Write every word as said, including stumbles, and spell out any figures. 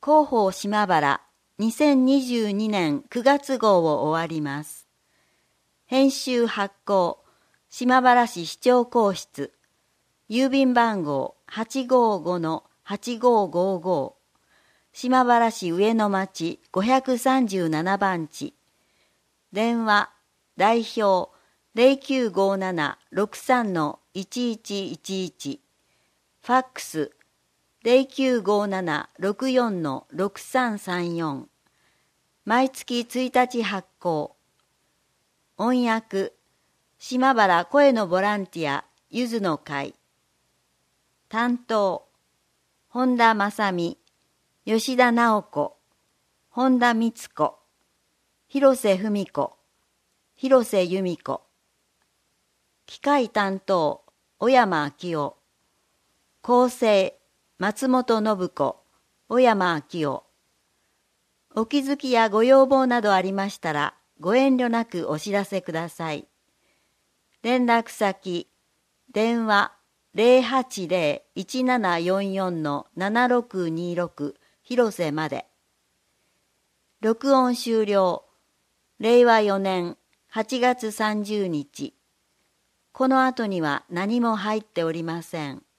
広報島原にせんにじゅうにねんくがつ号を終わります。編集発行、島原市市長公室、郵便番号 はちごーごのはちごーごーご、島原市上野町ごひゃくさんじゅうななばんち、電話、代表 ゼロきゅうごーななろくさんのいちいちいちいち、ファックスゼロきゅうごーななろくよんのろくさんさんよん、毎月ついたち発行。音訳、島原声のボランティアゆずの会。担当、本田正美、吉田直子、本田光子、広瀬文子、広瀬由美子。機械担当、小山明夫。構成、松本信子、小山明夫。お気づきやご要望などありましたら、ご遠慮なくお知らせください。連絡先、電話 ゼロはちゼロ いちななよんよんのななろくにろく 広瀬まで。録音終了。れいわよねんはちがつさんじゅうにち。この後には何も入っておりません。